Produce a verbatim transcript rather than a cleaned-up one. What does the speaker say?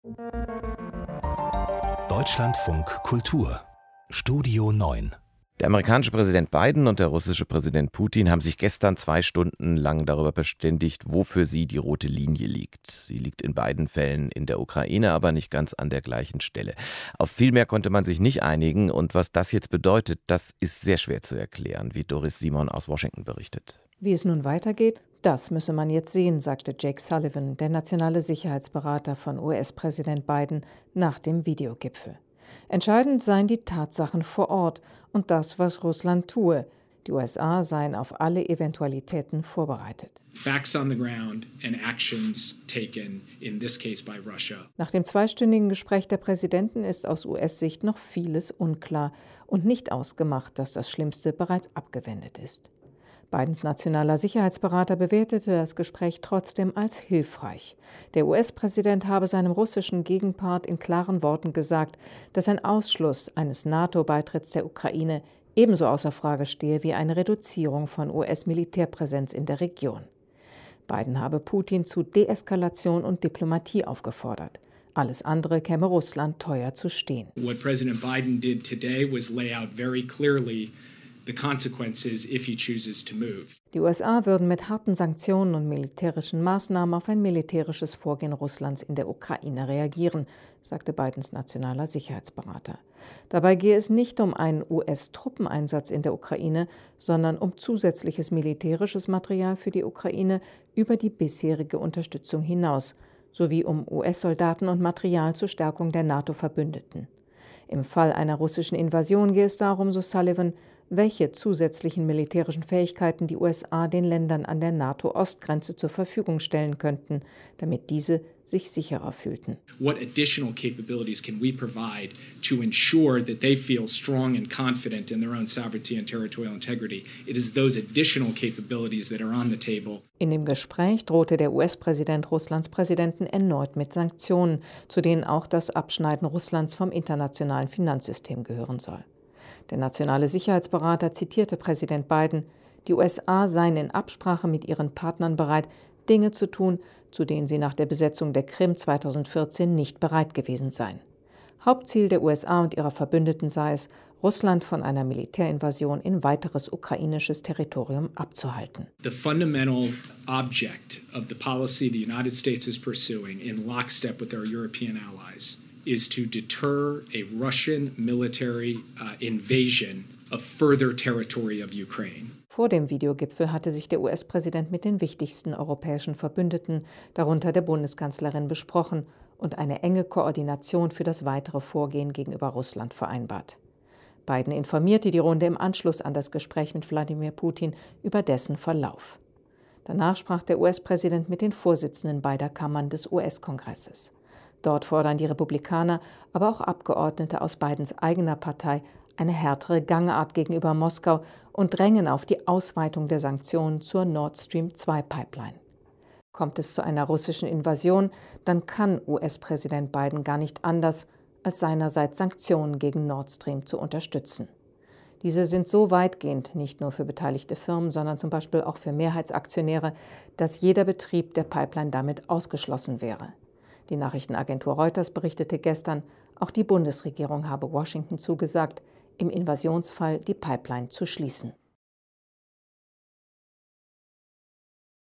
Deutschlandfunk Kultur Studio neun. Der amerikanische Präsident Biden und der russische Präsident Putin haben sich gestern zwei Stunden lang darüber verständigt, wo für sie die rote Linie liegt. Sie liegt in beiden Fällen in der Ukraine, aber nicht ganz an der gleichen Stelle. Auf viel mehr konnte man sich nicht einigen und was das jetzt bedeutet, das ist sehr schwer zu erklären, wie Doris Simon aus Washington berichtet. Wie es nun weitergeht, das müsse man jetzt sehen, sagte Jake Sullivan, der nationale Sicherheitsberater von U S-Präsident Biden, nach dem Videogipfel. Entscheidend seien die Tatsachen vor Ort und das, was Russland tue. Die U S A seien auf alle Eventualitäten vorbereitet. Facts on the ground and actions taken, in this case by Russia. Nach dem zweistündigen Gespräch der Präsidenten ist aus U S-Sicht noch vieles unklar und nicht ausgemacht, dass das Schlimmste bereits abgewendet ist. Bidens nationaler Sicherheitsberater bewertete das Gespräch trotzdem als hilfreich. Der U S-Präsident habe seinem russischen Gegenpart in klaren Worten gesagt, dass ein Ausschluss eines NATO-Beitritts der Ukraine ebenso außer Frage stehe wie eine Reduzierung von U S-Militärpräsenz in der Region. Biden habe Putin zu Deeskalation und Diplomatie aufgefordert. Alles andere käme Russland teuer zu stehen. What President Biden did today was lay out very clearly the consequences if he chooses to move. Die U S A würden mit harten Sanktionen und militärischen Maßnahmen auf ein militärisches Vorgehen Russlands in der Ukraine reagieren, sagte Bidens nationaler Sicherheitsberater. Dabei gehe es nicht um einen U S-Truppeneinsatz in der Ukraine, sondern um zusätzliches militärisches Material für die Ukraine über die bisherige Unterstützung hinaus, sowie um U S-Soldaten und Material zur Stärkung der NATO-Verbündeten. Im Fall einer russischen Invasion gehe es darum, so Sullivan, welche zusätzlichen militärischen Fähigkeiten die U S A den Ländern an der NATO-Ostgrenze zur Verfügung stellen könnten, damit diese sich sicherer fühlten. What additional capabilities can we provide to ensure that they feel strong and confident in their own sovereignty and territorial integrity? It is those additional capabilities that are on the table. In dem Gespräch drohte der U S-Präsident Russlands Präsidenten erneut mit Sanktionen, zu denen auch das Abschneiden Russlands vom internationalen Finanzsystem gehören soll. Der nationale Sicherheitsberater zitierte Präsident Biden, die U S A seien in Absprache mit ihren Partnern bereit, Dinge zu tun, zu denen sie nach der Besetzung der Krim zweitausendvierzehn nicht bereit gewesen seien. Hauptziel der U S A und ihrer Verbündeten sei es, Russland von einer Militärinvasion in weiteres ukrainisches Territorium abzuhalten. The fundamental object of the policy the United States is pursuing in lockstep with our European allies is to deter a Russian military uh, invasion of further territory of Ukraine. Vor dem Videogipfel hatte sich der U S-Präsident mit den wichtigsten europäischen Verbündeten, darunter der Bundeskanzlerin, besprochen und eine enge Koordination für das weitere Vorgehen gegenüber Russland vereinbart. Biden informierte die Runde im Anschluss an das Gespräch mit Wladimir Putin über dessen Verlauf. Danach sprach der U S-Präsident mit den Vorsitzenden beider Kammern des U S-Kongresses. Dort fordern die Republikaner, aber auch Abgeordnete aus Bidens eigener Partei eine härtere Gangart gegenüber Moskau und drängen auf die Ausweitung der Sanktionen zur Nord Stream zwei Pipeline. Kommt es zu einer russischen Invasion, dann kann U S-Präsident Biden gar nicht anders, als seinerseits Sanktionen gegen Nord Stream zu unterstützen. Diese sind so weitgehend, nicht nur für beteiligte Firmen, sondern zum Beispiel auch für Mehrheitsaktionäre, dass jeder Betrieb der Pipeline damit ausgeschlossen wäre. Die Nachrichtenagentur Reuters berichtete gestern, auch die Bundesregierung habe Washington zugesagt, im Invasionsfall die Pipeline zu schließen.